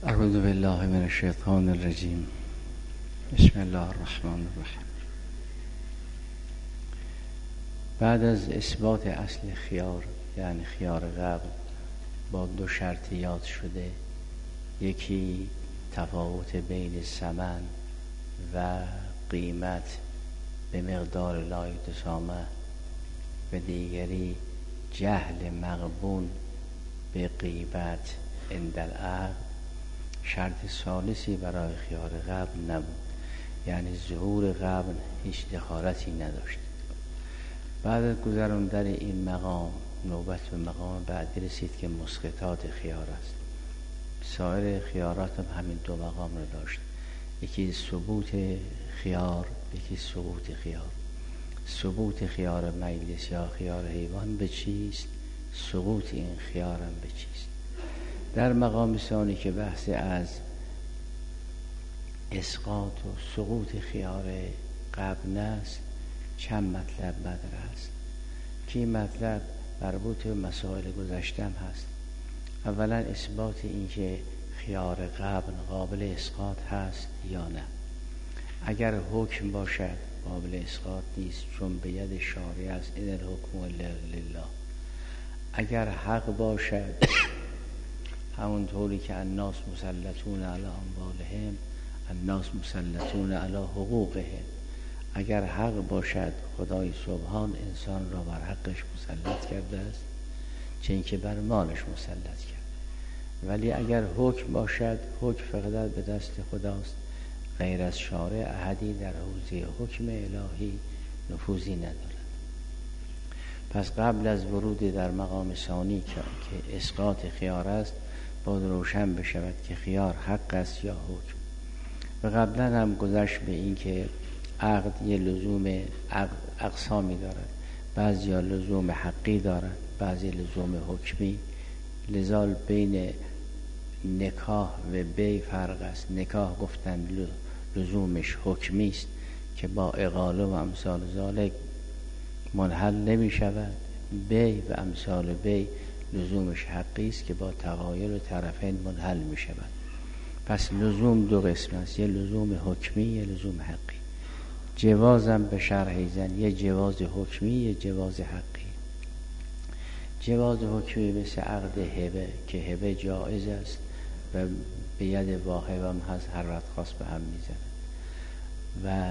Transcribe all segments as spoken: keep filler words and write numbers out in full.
اعوذ بالله من الشیطان الرجیم. بسم الله الرحمن الرحیم. بعد از اثبات اصل خیار یعنی خیار قبل با دو شرط یاد شده، یکی تفاوت بین ثمن و قیمت به مقدار لا یتسامح و دیگری جهل مغبون به غیبت عند العقد، شرط ثالثی برای خیار قبل نبود، یعنی ظهور قبل هیچ دخالتی نداشت. بعد از گذراندن این مقام نوبت به مقام بعدی رسید که مسقطات خیار است. سایر خیارات هم همین دو مقام رو داشت، یکی ثبوت خیار، یکی سقوط خیار. ثبوت خیار مجلس یا خیار حیوان به چیست؟ سقوط این خیار هم به چیست؟ در مقام ثانی که بحث از اسقاط و سقوط خیار قبل است، چند مطلب مدر است که این مطلب مربوط به مسائل گذشتم هست. اولا اثبات این که خیار قبل قابل اسقاط هست یا نه. اگر حکم باشد قابل اسقاط نیست، چون به ید شارع است، ان الحکم الا لله. اگر حق باشد همونطوری که الناس مسلطون علی اموالهم، الناس مسلطون علی حقوقهم. اگر حق باشد خدای سبحان انسان را بر حقش مسلط کرده است، چه اینکه بر مالش مسلط کرده. ولی اگر حکم باشد، حکم فقط به دست خداست، غیر از شارع احدی در حوزه حکم الهی نفوذی ندارد. پس قبل از ورود در مقام ثانی که اسقاط خیار است، باید روشن بشود که خیار حق است یا حکم. و قبلا هم گذشت به این که عقد یه لزوم اقسامی دارد، بعضی ها لزوم حقی دارد، بعضی لزوم حکمی. لذا بین نکاح و بی فرق است. نکاح گفتن لزومش حکمی است که با اقاله و امثال ذالک منحل نمی شود. بی و امثال بی لزومش حقی است که با تغایر و طرفین منحل می شود. پس لزوم دو قسم است، یه لزوم حکمی، یه لزوم حقی. جوازم به شرح زن، یه جواز حکمی، یه جواز حقی. جواز حکمی مثل عقد هبه که هبه جایز است و به ید واهب هم هست، هر وقت خواست به هم میزنه. و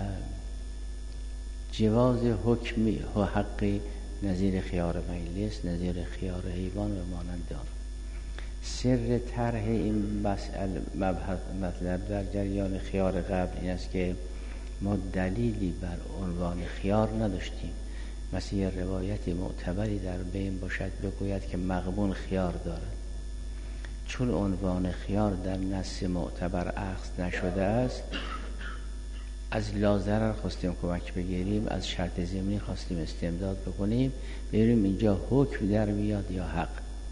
جواز حکمی و حقی نظیر خیار مجلس، نظیر خیار حیوان و مانند آن. سر طرح این مسئله مطلب در جریان خیار قبل این است که ما دلیلی بر عنوان خیار نداشتیم. مثل یه روایت معتبری در بین باشد بگوید که مغبون خیار دارد، چون عنوان خیار در نص معتبر اخذ نشده است، از لازرر خواستیم کمک بگیریم، از شرط ضمنی خواستیم استمداد بکنیم، ببینیم اینجا حکم در میاد یا حق.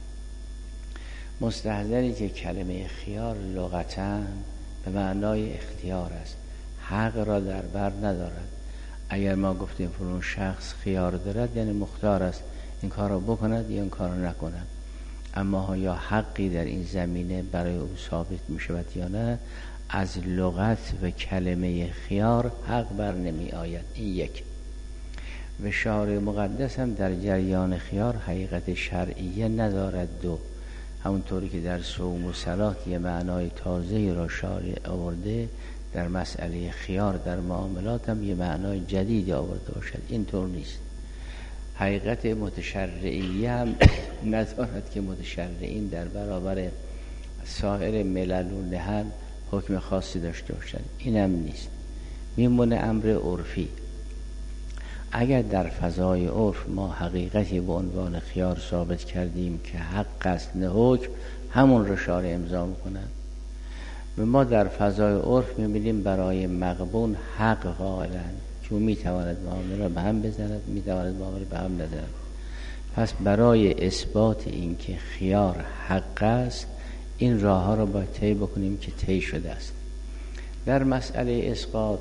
مستحضری که کلمه خیار لغتاً به معنای اختیار است، حق را در بر ندارد. اگر ما گفتیم فلان شخص خیار دارد یعنی مختار است، این کار را بکند یا این کار را نکند. اما یا حقی در این زمینه برای او ثابت می شود یا نه، از لغت و کلمه خیار حق بر نمی آید. این یک. و شارع مقدس هم در جریان خیار حقیقت شرعیه ندارد. دو، همونطوری که در صوم و صلات یه معنای تازه را شارع آورده، در مسئله خیار در معاملات هم یه معنای جدید آورده باشد. این طور نیست. حقیقت متشرعیه هم ندارد که متشرعین در برابر سایر ملل و نهل حکم خاصی داشته باشد. این هم نیست. میمونه امر عرفی. اگر در فضای عرف ما حقیقتی به عنوان خیار ثابت کردیم که حق است نه حکم، همون رو شارع امضا میکنند. و ما در فضای عرف میبینیم برای مغبون حق قائلند، چون میتواند معامله را به هم بزند، میتواند معامله به هم ندهد. پس برای اثبات این که خیار حق است، این راه ها را باید طی بکنیم که طی شده است. در مسئله اسقاط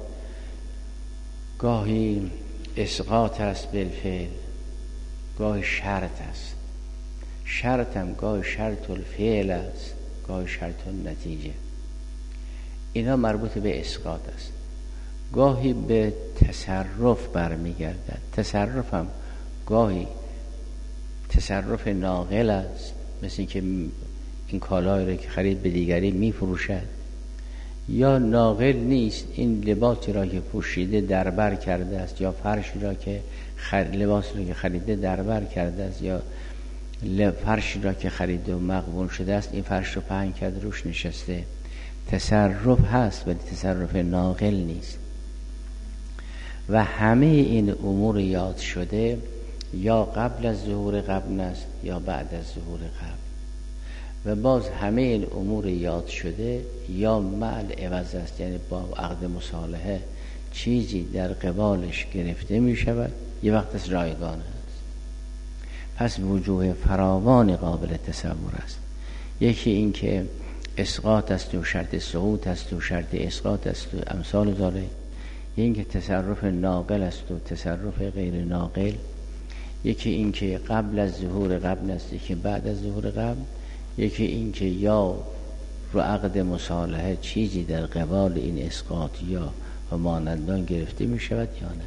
گاهی اسقاط است بالفعل، گاهی شرط است. شرط هم گاهی شرط الفعل است، گاهی شرط النتیجه. اینا مربوط به اسقاط است. گاهی به تصرف برمیگردد. تصرف هم گاهی تصرف ناقل است، مثل این که این کالایی رو که خرید به دیگری میفروشد، یا ناقل نیست، این لباسی را که پوشیده دربر کرده است، یا فرشی را که خر... لباسی را که خریده دربر کرده است، یا فرشی را که خریده و مغبون شده است، این فرش رو پهن کرده روش نشسته. تصرف هست ولی تصرف ناقل نیست. و همه این امور یاد شده یا قبل از ظهور قبل است یا بعد از ظهور قبل. و باز همه این امور یاد شده یا معل عوض است، یعنی با عقد مصالحه چیزی در قبالش گرفته می شود، یه وقت از رایگان است. پس وجوه فراوان قابل تصور است. یکی این که اسقاط است و شرط سقوط است و شرط اسقاط است و امثال ذالک. این که تصرف ناقل است و تصرف غیر ناقل. یکی این که قبل از ظهور قبل است، یکی بعد از ظهور قبل. یکی این که یا رو عقد مصالحه چیزی در قبال این اسقاط یا و مانندان گرفته می شود یا نه.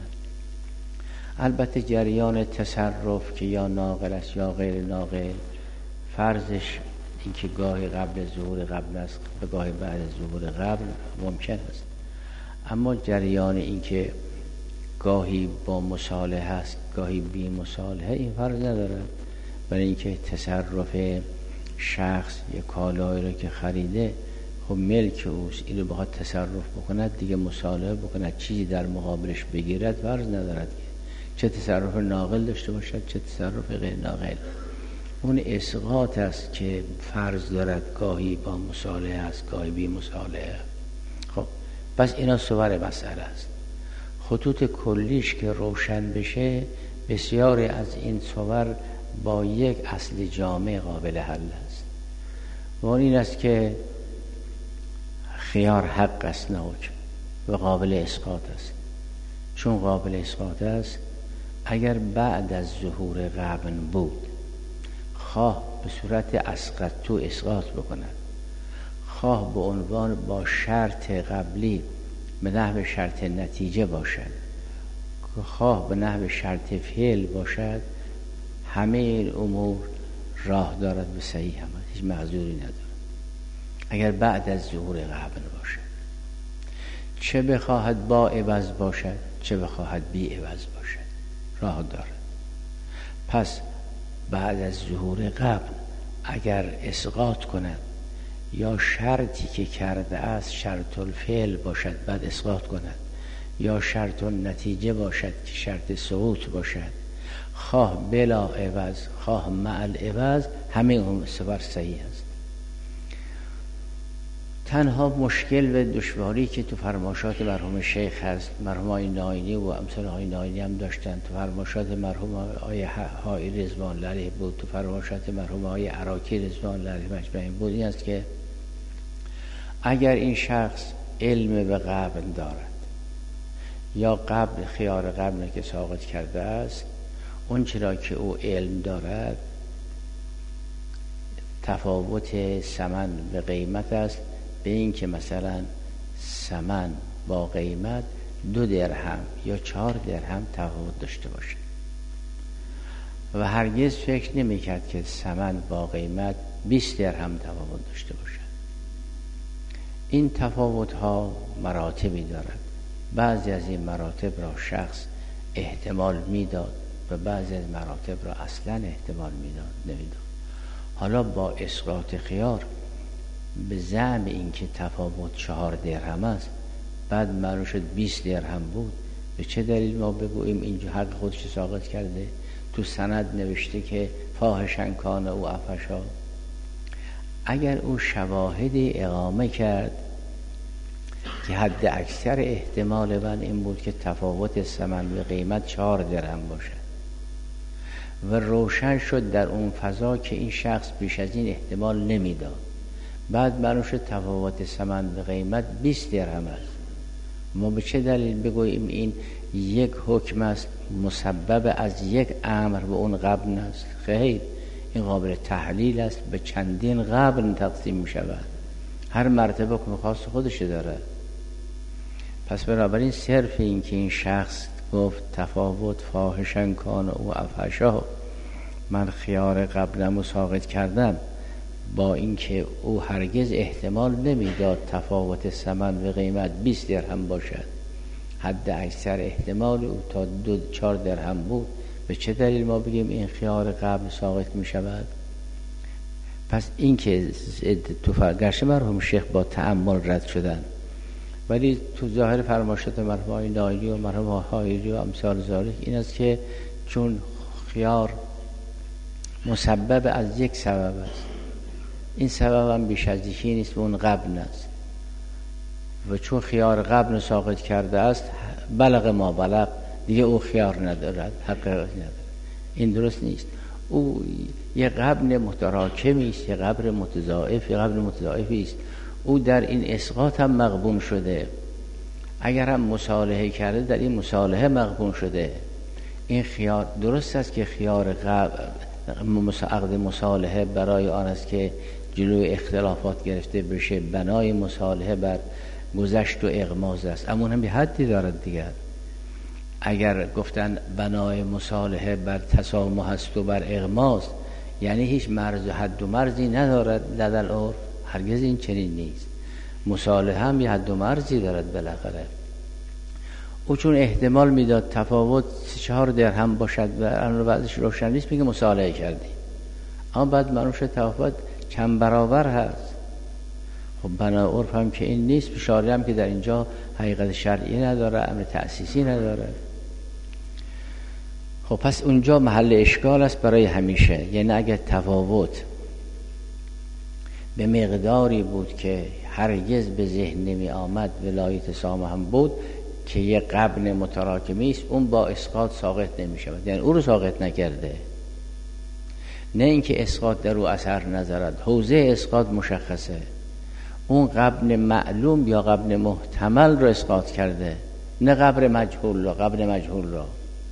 البته جریان تصرف که یا ناقل است یا غیر ناقل، فرضش این که گاهی قبل ظهور قبل است و گاهی بعد از ظهور قبل ممکن است. اما جریان این که گاهی با مصالحه است گاهی بی مصالحه، این فرض ندارد. برای اینکه تصرف شخص یک کالایی رو که خریده خب ملک اوست، این رو بخواد تصرف بکند دیگه مصالحه بکند چیزی در مقابلش بگیرد، فرض ندارد چه تصرف ناقل داشته باشد چه تصرف غیر ناقل. اون اسقاط است که فرض دارد گاهی با مصالحه است گاهی بی مصالحه. خب پس اینا صور مسئله است. خطوط کلیش که روشن بشه، بسیاری از این صور با یک اصل جامع قابل حل است. و این است که خیار حق است نه حکم و قابل اسقاط است. چون قابل اسقاط است، اگر بعد از ظهور قبل بود خواه به صورت اسقط تو اسقاط بکند، خواه به عنوان با شرط قبلی به نحو شرط نتیجه باشد، خواه به نحو شرط فعل باشد، همه این امور راه دارد به صحیح هم، هیچ معذوری ندارد. اگر بعد از ظهور قبل باشد، چه بخواهد با عوض باشد چه بخواهد بی عوض باشد، راه دارد. پس بعد از ظهور قبل اگر اسقاط کند یا شرطی که کرده است شرط الفعل باشد بعد اسقاط کند، یا شرط النتیجه باشد که شرط سقوط باشد، خواه بلا عوض خواه مع العوض، همه اون صور صحیح است. تنها مشکل و دشواری که تو فرمایشات مرحوم شیخ هست، مرحوم آقای ناینی و امثال آقای ناینی هم داشتن، تو فرمایشات مرحوم آقای حائری رضوان الله علیه بود، تو فرمایشات مرحوم آقای عراقی رضوان الله علیه مجمعین بود، این است که اگر این شخص علم به قبل دارد یا قبل خیار قبل که ساقط کرده است، اون چرا که او علم دارد تفاوت ثمن به قیمت است، به این که مثلا ثمن با قیمت دو درهم یا چهار درهم تفاوت داشته باشه و هرگز فکر نمی کرد که ثمن با قیمت بیست درهم تفاوت داشته باشه. این تفاوت ها مراتبی دارد. بعضی از این مراتب را شخص احتمال میداد و بعضی از مراتب را اصلا احتمال میداد نمیداد. حالا با اسقاط خیار به زعم این که تفاوت چهار درهم است، بعد معلوم شد بیست درهم بود، به چه دلیل ما بگوییم اینجا حق خودش ساقط کرده؟ تو سند نوشته که فاحشن کان او عفشا. اگر او شواهدی اقامه کرد که حد اکثر احتمال من این بود که تفاوت ثمن به قیمت چهار درهم باشد و روشن شد در اون فضا که این شخص بیش از این احتمال نمیداد، بعد معلوم شد تفاوت ثمن به قیمت بیست درهم است، ما به چه دلیل بگوییم این یک حکم است مسبب از یک امر به اون قبل است؟ خیر، این قابل تحلیل است، به چندین قبل تقسیم می شود. هر مرتبه حکم خاص خودش داره. پس بنابراین صرف این که این شخص گفت تفاوت فاحشن کان او افحشا، من خیار قبلم رو ساقط کردم، با اینکه او هرگز احتمال نمیداد تفاوت ثمن و قیمت بیست درهم باشد، حد اکثر احتمال او تا دو چهار درهم بود، به چه دلیل ما بگیم این خیار قبل ساقط می شود؟ پس این که تو گرچه مرحوم شیخ با تأمل رد شدن، ولی تو ظاهر فرمایشات مرحوم آقای نایلی و مرحوم حایری و امثال ذالک این است که چون خیار مسبب از یک سبب است، این سبب هم بیش از یکی نیست و اون قبل است، و چون خیار قبل ساقط کرده است بلغ ما بلغ، دیگه او خیار ندارد، حق ندارد. این درست نیست. او یه قبل متراکمی است، یه قبر متضاعف، یه قبر متضاعفی است. او در این اسقاط هم مغبون شده، اگر هم مصالحه کرده در این مصالحه مغبون شده. این خیار درست است که خیار قبل عقد مصالحه برای آن است که جلوی اختلافات گرفته بشه، بنای مصالحه بر گذشت و اغماض است، اما هم به حدی دارد دیگر. اگر گفتن بنای مصالحه بر تسامح است و بر اغماض، یعنی هیچ مرز و حد و مرزی ندارد لدى العرف، هرگز این چنین نیست. مصالحه هم یه حد و مرزی دارد بالاخره. او چون احتمال میداد تفاوت چهار درهم باشد و الان بعدش روشن نیست، میگه مصالحه کردی، اما بعد معلوم شد تفاوت چند برابر هست. خب بنا عرف هم که این نیست، شارع هم که در اینجا حقیقت شرعی نداره، امر تأسیسی نداره. خب پس اونجا محل اشکال است برای همیشه. یعنی اگر تفاوت به مقداری بود که هرگز به ذهن نمی آمد ولایت سامه هم بود که یه قبن متراکمی است، اون با اسقاط ساقط نمی شود، یعنی او رو ساقط نکرده، نه اینکه اسقاط در او اثر نذارد. حوزه اسقاط مشخصه، اون قبن معلوم یا قبن محتمل رو اسقاط کرده، نه قبر مجهول را. قبن مجهول را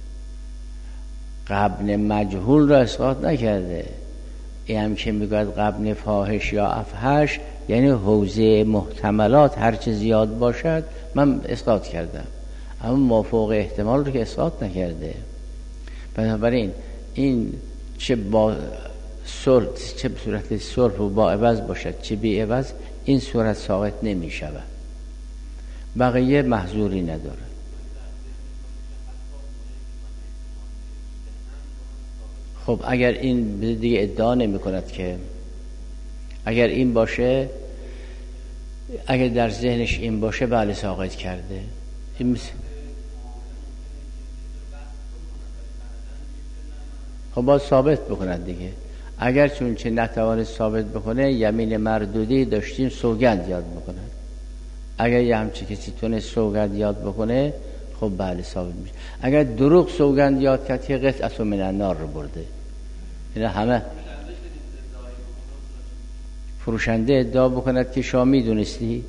قبن مجهول را اسقاط نکرده. این هم که میگوید قبن فاحش یا افحش، یعنی حوزه محتملات هر چه زیاد باشد من اسقاط کردم، اما مافوق احتمال رو که اسقاط نکرده. بنابراین این چه با صلح، چه به صورت صلح و با عوض باشد چه بی عوض، این صورت ساقط نمی شود، بقیه محظوری نداره. خب اگر این دیگه ادعا نمی کند که اگر این باشه، اگر در ذهنش این باشه بله ساقط کرده. این مثل... خب باید ثابت بکند دیگه. اگر چون چه نتوانست ثابت بکنه، یمین مردودی داشتیم سوگند یاد بکنه. اگر یه همچه کسی تونست سوگند یاد بکنه، خب بله ثابت میشه. اگر دروغ سوگند یاد کرد که قطعه من النار رو برده، اینا همه فروشنده ادعا بکند که شما میدونستی،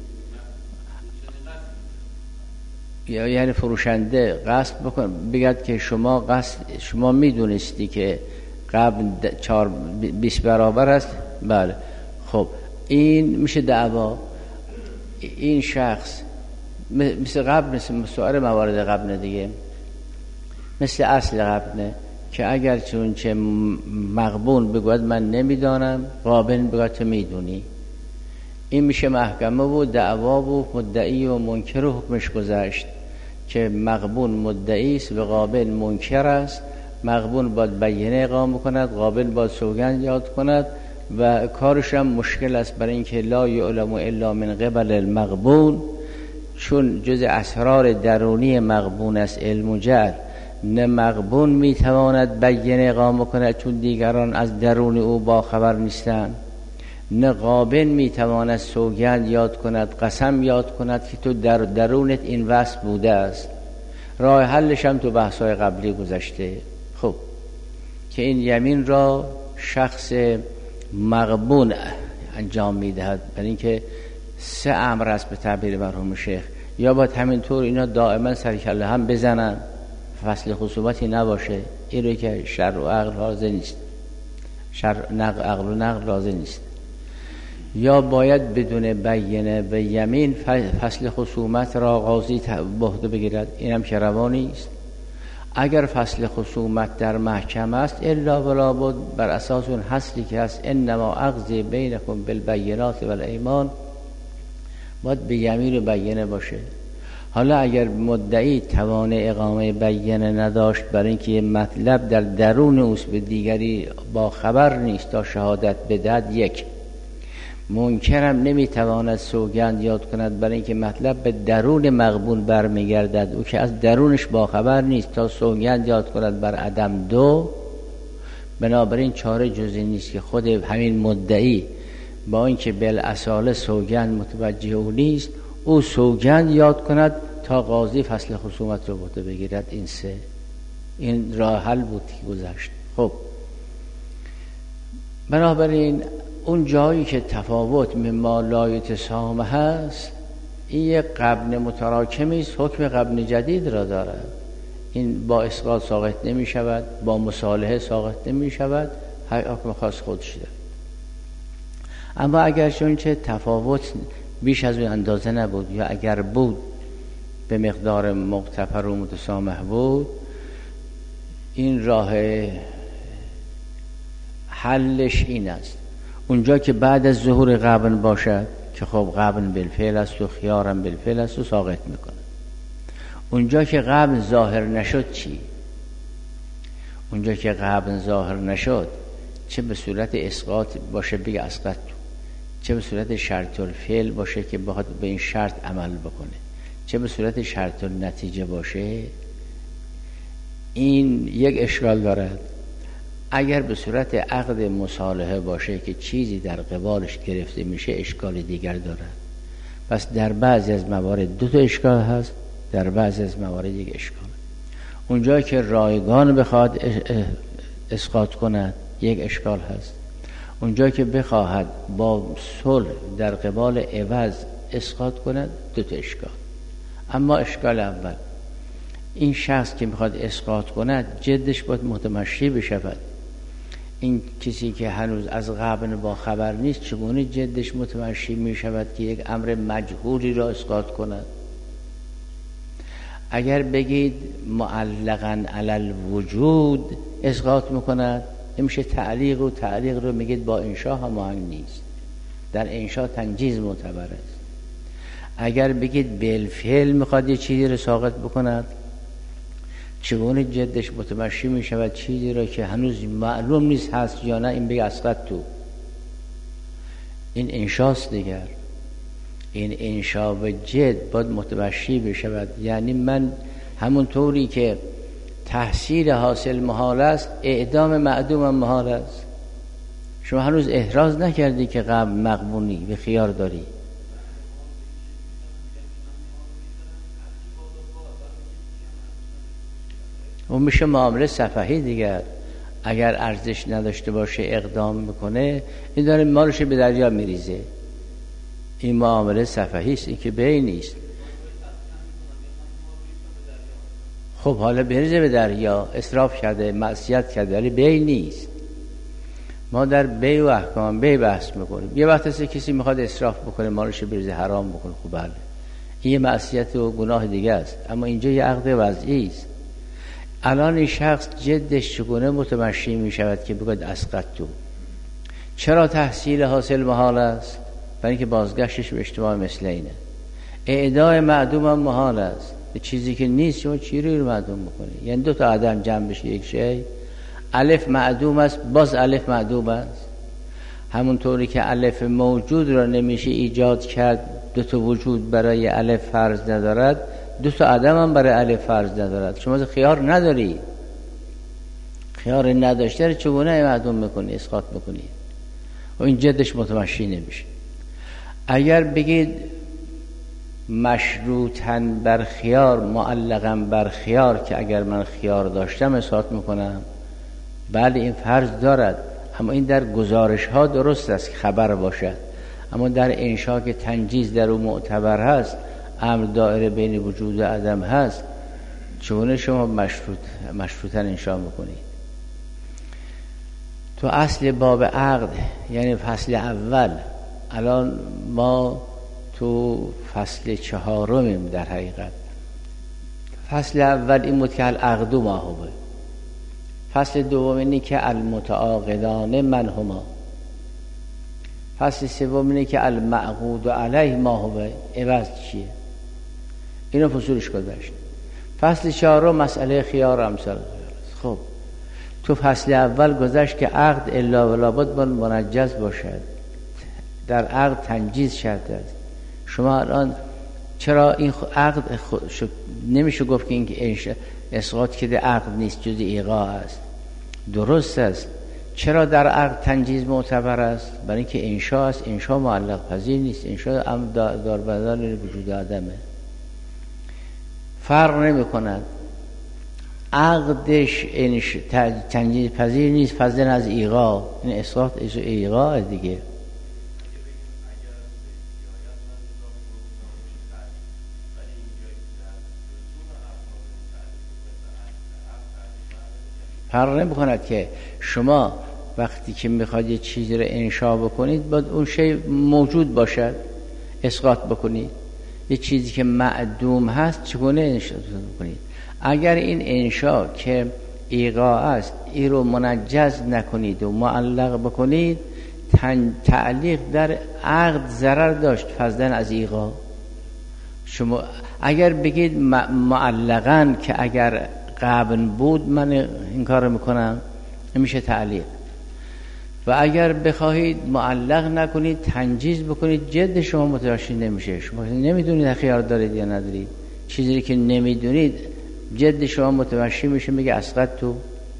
یا یعنی فروشنده قصد بکن بگد که شما قصد شما میدونستی که قبل چهار بیست برابر است، بله، خب این میشه دعوا. این شخص مثل قبل، مثل مسائل موارد قبل دیگه، مثل اصل قبل که اگر چون چه مغبون بگوید من نمیدانم، قابل بگوید تو میدونی، این میشه محکمه و دعوا و مدعی و منکر و حکمش گذشت که مغبون مدعی است و قابل منکر است. مغبون باید بیانیه اقامه کند، قابل باید سوگند یاد کند و کارش هم مشکل است، برای اینکه لا یعلم الا من قبل المغبون، چون جز اسرار درونی مغبون است علم و جهل. نه مغبون میتواند بیانیه اقامه کند چون دیگران از درون او با خبر نیستند، نه قابل میتواند سوگند یاد کند، قسم یاد کند که تو در درونت این وصف بوده است. راه حلش هم تو بحث‌های قبلی گذشته. خب که این یمین را شخص مغبون انجام میدهد، برای اینکه سه امر است به تعبیر مرحوم شیخ، یا باید همینطور اینا دائما سرکله هم بزنن، فصل خصومتی نباشه، این رو که شرع و عقل راضی نیست، شرع نقل عقل و نقل راضی نیست، یا باید بدون بیینه به یمین فصل خصومت را قاضی به عهده بگیرد؟ اینم که روا نیست. اگر فصل خصومت در محکمه است الا ولا بد، بر اساس اون حصری که هست انما اقضی بینکم بالبینات والایمان، باید به یمین و بیینه باشه. حالا اگر مدعی توان اقامه بیینه نداشت برای اینکه مطلب در درون اوست به دیگری با خبر نیست تا شهادت بدهد، یک. منکرم نمیتواند سوگند یاد کند برای اینکه مطلب به درون مغبون برمیگردد، او که از درونش با خبر نیست تا سوگند یاد کند بر عدم، دو. بنابراین چاره جزی نیست که خود همین مدعی با اینکه بالاصاله سوگند متوجه او نیست، او سوگند یاد کند تا قاضی فصل خصومت رو بوده بگیرد. این سه، این راه حل بود که گذشت. خب بنابراین اون جایی که تفاوت مما لا یتسامح هست، این یک غبن متراکمی است، حکم غبن جدید را دارد. این با اسقاط ساقط نمی شود، با مصالحه ساقط نمی شود، حکم خاص خودش دارد. اما اگر چون چه تفاوت بیش از اون اندازه نبود، یا اگر بود به مقدار مغتفر و متسامح بود، این راه حلش این است: اونجا که بعد از ظهور غبن باشد که خب غبن بالفعل است و خیارم بالفعل است و ساقط میکنه. اونجا که غبن ظاهر نشد چی؟ اونجا که غبن ظاهر نشد، چه به صورت اسقاط باشه بگه اسقط، چه به صورت شرط الفعل باشه که بخواد به این شرط عمل بکنه، چه به صورت شرط النتیجه باشه، این یک اشکال دارد. اگر به صورت عقد مصالحه باشه که چیزی در قبالش گرفته میشه، اشکال دیگر دارد. پس در بعضی از موارد دو تا اشکال هست، در بعضی از موارد یک اشکال. اونجایی که رایگان بخواد اسقاط کند یک اشکال هست، اونجایی که بخواهد با صلح در قبال عوض اسقاط کند دو تا اشکال. اما اشکال اول، این شخص که میخواد اسقاط کند جدش باید متمشی بشود. این کسی که هنوز از غبن با خبر نیست چگونه جدش متمشی میشود که یک امر مجهولی را اسقاط کند؟ اگر بگید معلقاً علی الوجود اسقاط میکند، نمیشه تعلیق، و تعلیق رو میگید با انشاء هماهنگ نیست، در انشاء تنجیز معتبر است. اگر بگید بالفعل میخواد یه چیزی رو ساقط بکند، چگونه جدش متمشی میشود چیزی را که هنوز معلوم نیست هست یا نه؟ این بگه اسقط تو، این انشاست دیگر. این انشا و جد باید متمشی بشود. یعنی من همون طوری که تحصیل حاصل محال است، اعدام معدوم محال است. شما هنوز احراز نکردی که قبل مقبونی به خیار داری. اون میشه معامله سفهی دیگر. اگر ارزش نداشته باشه اقدام میکنه، این داره مالش به دریا میریزه. این معامله سفهی است، این که بی نیست. خب حالا بریزه به دریا، اسراف کرده، معصیت کرده، ولی بی نیست. ما در بی و احکام بی بحث میکنیم. یه وقت هست کسی میخواد اسراف بکنه، مالش بریزه حرام بکنه، خب بله، این یه معصیت و گناه دیگه است. اما اینجا یه عقد وضعی است. الان این شخص جدش چگونه متمشی می شود که بگوید اسقط تو؟ چرا تحصیل حاصل محال است؟ برای اینکه بازگشتش به اجتماع مثل اینه. اعدای معدوم هم محال است. چیزی که نیست شما چی رو معدوم بکنی؟ یعنی دو تا عدم جمع بشه یک شی. الف معدوم است، باز الف معدوم است. همونطوری که الف موجود را نمیشه ایجاد کرد، دو تا وجود برای الف فرض ندارد، دو تا عدم هم برای الف فرض ندارد. شما خیار نداری، خیار نداشته رو چگونه معدوم میکنی، اسقاط میکنی؟ و این جدش متمشی نمیشه. اگر بگید مشروطاً بر خیار، معلقاً بر خیار، که اگر من خیار داشتم اسقاط میکنم، بله این فرض دارد، اما این در گزارش ها درست است که خبر باشد. اما در انشا که تنجیز در اون معتبر هست، امر دائره بین وجود و عدم هست، چگونه شما مشروط مشروطاً انشا میکنید؟ تو اصل باب عقد، یعنی فصل اول، الان ما تو فصل چهارمیم در حقیقت. فصل اول این بود که العقد ما هو، فصل دوم اینه که المتعاقدان من هما، فصل سوم اینه که المعقود علیه ما هو، عوض چیه. اینو فصولش گذاشت. فصل چهارم مسئله خیار امثال خب تو فصل اول گذاشت که عقد الا ولا بد منجز باشد، در عقد تنجیز شرط است. شما الان چرا این عقد نمیشه گفت که این اسقاط که عقد نیست، جز ایقاع است. درست است. چرا در عقد تنجیز معتبر است؟ برای اینکه انشاء است. انشاء معلق پذیر نیست. انشاء ام دار بدل وجود آدمه، فرق نمی کند. عقدش تنجیز پذیر نیست فضلا از ایقاع. این اسقاط ایقاع دیگه. فرق نمی کند که شما وقتی که میخواید یه چیزی رو انشاء بکنید باید اون شی موجود باشد اسقاط بکنید. یه چیزی که معدوم هست چگونه انشاء بکنید؟ اگر این انشاء که ایقاع است این رو منجز نکنید و معلق بکنید، تعلیق در عقد ضرر داشت فضلا از ایقاع. شما اگر بگید معلقاً که اگر قبل بود من این کار رو میکنم، میشه تعلیق. و اگر بخواهید معلق نکنید تنجیز بکنید، جد شما متوجه نمیشه. شما نمیدونید خیار دارید یا ندارید. چیزی که نمیدونید جد شما متوجه میشه، میگه اسقط تو.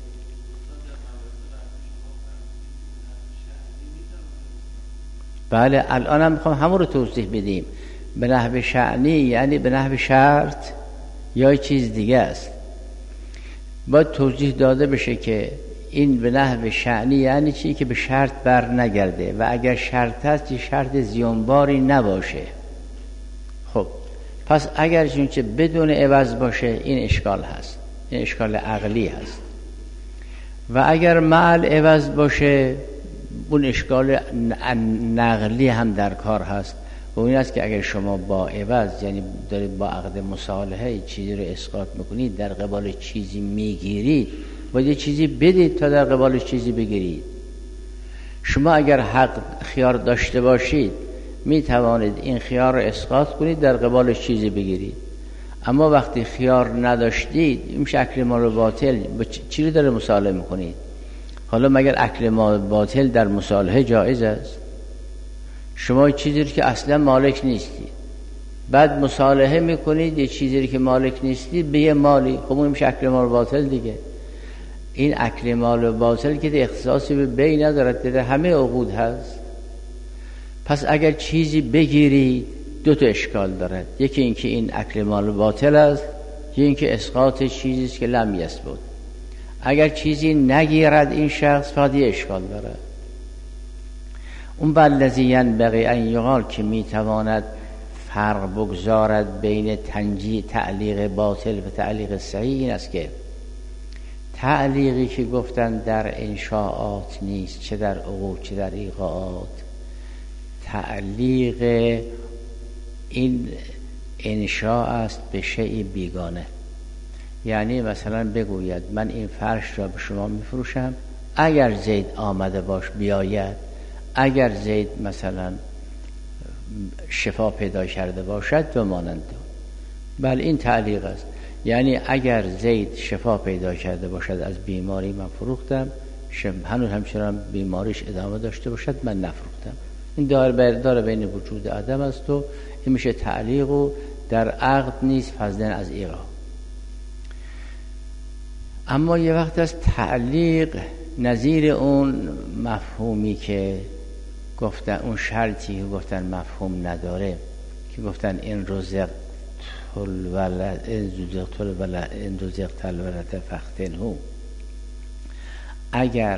بله الان هم میخوام همون رو توضیح بدیم. به نحو شأنی یعنی به نحو شرط یا چیز دیگه است. باید توضیح داده بشه که این به نحو شأنی یعنی چی؟ که به شرط بر نگرده و اگر شرط هست یه شرط زیانباری نباشه. خب پس اگر چونچه بدون عوض باشه این اشکال هست، این اشکال عقلی هست. و اگر معل عوض باشه اون اشکال نقلی هم در کار هست. و این است که اگر شما با عوض یعنی دارید با عقد مصالحه چیزی رو اسقاط میکنید، در قبال چیزی میگیرید، باید یه چیزی بدید تا در قبال چیزی بگیرید. شما اگر حق خیار داشته باشید میتوانید این خیار رو اسقاط کنید، در قبال چیزی بگیرید. اما وقتی خیار نداشتید این شکل مال باطل چی رو داره مصالحه میکنید؟ حالا مگر اکل مال باطل در مصالحه جایز است؟ شما چیزی رو که اصلا مالک نیستید بعد مصالحه میکنید یه چیزی رو که مالک نیستید به یه مالی، خب اون میشه اکل مال باطل دیگه. این اکل مال باطل که اختصاصی به بی ندارد، در همه عقود هست. پس اگر چیزی بگیری دو تا اشکال دارد. یکی اینکه این اکل مال باطل است، یکی اینکه اسقاط چیزی است که لم یثبت. اگر چیزی نگیرد این شخص فقط یه اشکال دارد. اون بالذی ینبغی ان یقال که میتواند فرق بگذارد بین تنجی تعلیق باطل و تعلیق صحیح این است که تعلیقی که گفتن در انشاءات نیست، چه در عقود چه در ایقاعات. تعلیق این انشاء است به شیء بیگانه. یعنی مثلا بگوید من این فرش را به شما میفروشم، اگر زید آمده باش بیاید، اگر زید مثلا شفا پیدا کرده باشد و مانند. بله این تعلیق است. یعنی اگر زید شفا پیدا کرده باشد از بیماری من فروختم، هنوز همچنان بیماریش ادامه داشته باشد من نفروختم. این داره داره بین وجود عدم است و این میشه تعلیق و در عقد نیست فضلا از ایقاع. اما یه وقت از تعلیق نظیر اون مفهومی که گفتن، اون شرطی که گفتن مفهوم نداره، که گفتن این رزق تل ولد این رزق تل ولد این رزق تل ولد فختنهو، اگر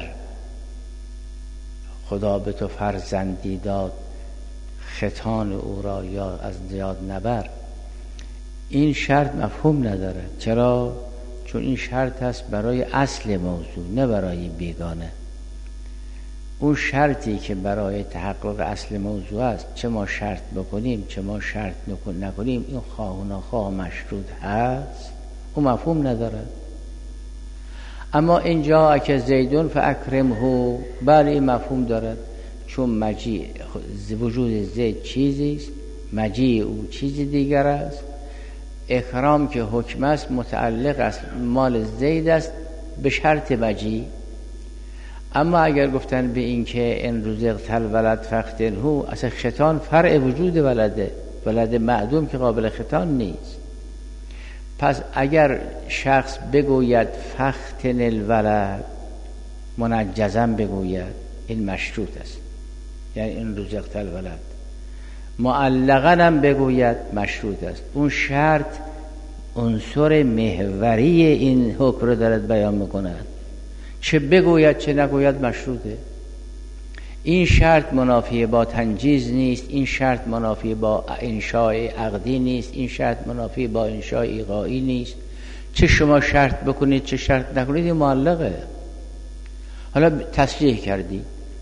خدا به تو فرزندی داد ختان او را یا از زیاد نبر. این شرط مفهوم نداره. چرا؟ چون این شرط هست برای اصل موضوع نه برای بیگانه. اون شرطی که برای تحقق اصل موضوع است، چه ما شرط بکنیم چه ما شرط نکنیم، این خواه و ناخواه مشروط هست، اون مفهوم نداره. اما اینجا که زیدون فاکرمه، بله این مفهوم دارد، چون مجیع وجود زید چیزیست، مجیع او چیزی دیگر است. اکرام که حکم است متعلق است مال زید است به شرط مجیع. اما اگر گفتن به این که ان رزقت الولد فاختنه، اصلا ختان فرع وجود ولده، ولد معدوم که قابل ختان نیست. پس اگر شخص بگوید فختن الولد، منجزم بگوید، این مشروط است، یعنی این رزقت الولد. معلقا هم بگوید مشروط است. اون شرط عنصر محوری این حکم رو دارد بیان میکند، چه بگوید چه نگوید مشروطه. این شرط منافی با تنجیز نیست، این شرط منافی با انشاء عقدی نیست، این شرط منافی با انشاء ایقاعی نیست. چه شما شرط بکنید چه شرط نکنید این معلقه. حالا تصریح کردی،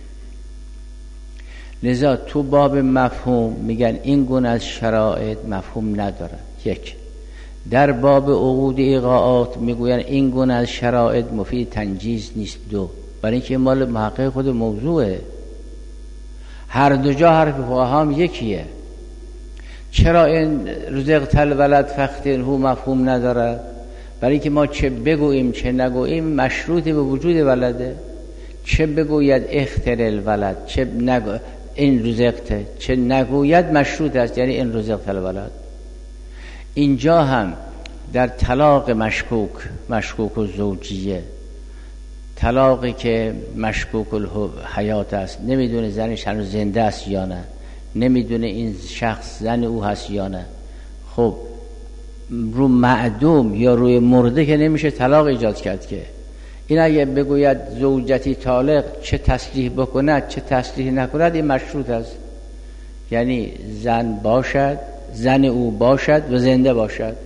لذا تو باب مفهوم میگن این گونه از شرایط مفهوم نداره. یک، در باب عقود ایقاعات میگوین این گونه از شرایط مفید تنجیز نیست. دو، برای اینکه مال محقق خود موضوعه. هر دو جا حرف فقها هم یکیه. چرا این رزقت الولد فختنه مفهوم نداره؟ برای اینکه ما چه بگوییم چه نگوییم مشروط به وجود ولده. چه بگوید اختر الولد چه نگو... این رزقته، چه نگوید مشروط است، یعنی این رزقت الولد. اینجا هم در طلاق مشکوک، مشکوک و زوجیه، طلاقی که مشکوک الحیات است، نمیدونه زنش هنوز زنده است یا نه، نمیدونه این شخص زن او هست یا نه. خب رو معدوم یا روی مرده که نمیشه طلاق ایجاد کرد که. این اگه بگوید زوجتی طالق، چه تصریح بکند چه تصریح نکند، این مشروط است، یعنی زن باشد، زن او باشد و زنده باشد.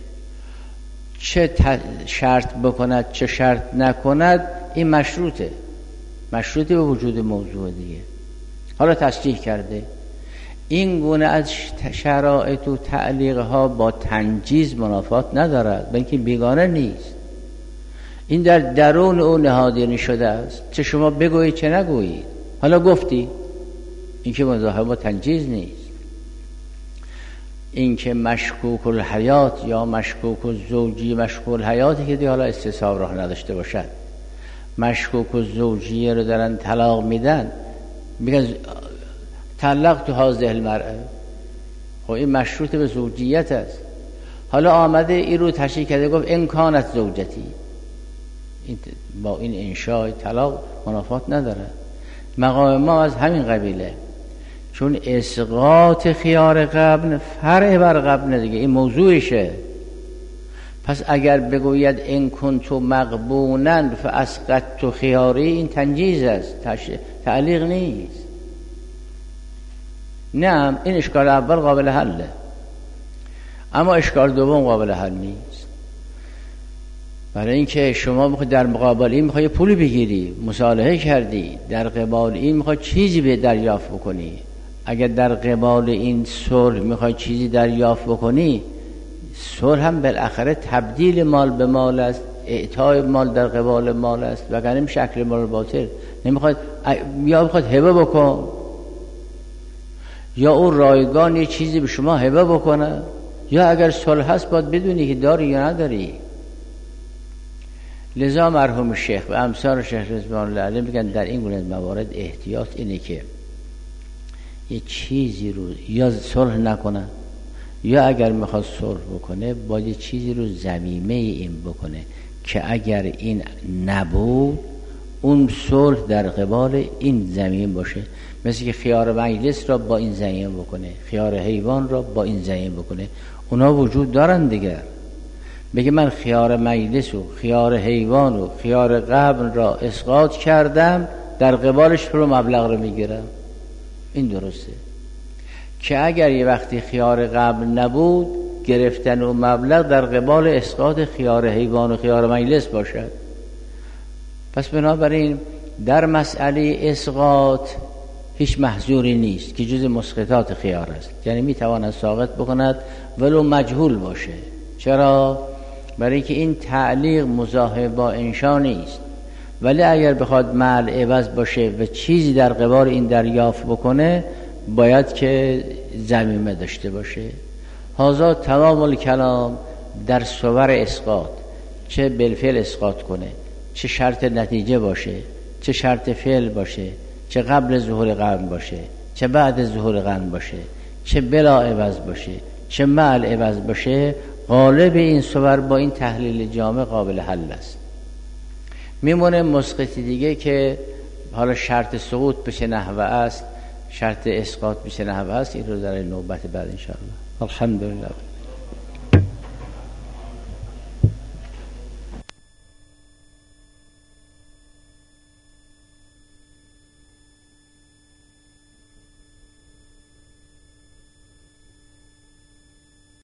چه شرط بکند چه شرط نکند این مشروطه، مشروطه به وجود موضوع دیگه. حالا تصریح کرده. این گونه از شرایط و تعلیقها با تنجیز منافات ندارد، بلکه بیگانه نیست. این در درون او نهادینه شده است، چه شما بگویید چه نگویید. حالا گفتی این که مزاحم با تنجیز نیست. این که مشکوک الحیات یا مشکوک الزوجی، مشکوک الحیاتی که دیگه حالا استصحاب راه نداشته باشد، مشکوک الزوجی رو دارن طلاق میدن، میگن طلاق تو هذه المرأه، خب این مشروط به زوجیت است. حالا آمده این رو تشریح کرده گفت این کانت زوجتی، این با این انشاء طلاق منافات نداره. مقام ما از همین قبیله، چون اسقاط خیار قبل فرع بر قبل دیگه، این موضوعشه. پس اگر بگوید این کنت مقبونن فاسقطت خیاری، این تنجیز است، تعلیق نیست. نه، این اشکال اول قابل حله، اما اشکال دوم قابل حل نیست. برای اینکه شما میخوای در مقابل این میخوای پول بگیری، مصالحه کردی، در قبال این میخوای چیزی به دریافت بکنی. اگر در قبال این صلح میخوای چیزی دریافت بکنی، صلح هم بالاخره تبدیل مال به مال است، اعطای مال در قبال مال است، وگرنه شکل مال باطل نمیخواد. یا میخواد هبه بکن، یا اون رایگان یه چیزی به شما هبه بکنه، یا اگر صلح هست باید بدونی که داری یا نداری. لذا مرحوم شیخ و امثال شیخ رضوان الله علیه میگن در این گونه موارد احتیاط اینه که یه چیزی رو یا صلح نکنه، یا اگر میخواد صلح بکنه باید یه چیزی رو ضمیمه این بکنه که اگر این نبود اون صلح در قبال این زمین باشه. مثل که خیار مجلس را با این زمین بکنه، خیار حیوان را با این زمین بکنه. اونا وجود دارن دیگر. بگه من خیار مجلس و خیار حیوان و خیار قبل را اسقاط کردم، در قبالش رو مبلغ رو میگیرم، این درسته. که اگر یه وقتی خیار قبل نبود، گرفتن و مبلغ در قبال اسقاط خیار حیوان و خیار مجلس باشد. پس بنابراین در مسئله اسقاط هیچ محظوری نیست که جز مسقطات خیار است، یعنی میتواند ساقط بکند ولو مجهول باشه. چرا؟ برای اینکه این تعلیق مصاحب با انشا نیست، ولی اگر بخواد معل عوض باشه و چیزی در قبال این دریافت بکنه باید که ضمیمه داشته باشه. هذا تمام الکلام در صور اسقاط، چه بالفعل اسقاط کنه، چه شرط نتیجه باشه، چه شرط فعل باشه، چه قبل ظهور قرن باشه، چه بعد ظهور قرن باشه، چه بلا عوض باشه، چه معل عوض باشه، غالب این صور با این تحلیل جامع قابل حل است. میمونه مسقطی دیگه که حالا شرط سقوط بشه نحوه است، شرط اسقاط بشه نحوه است. این رو در نوبت بعد انشاءالله. الحمدلله.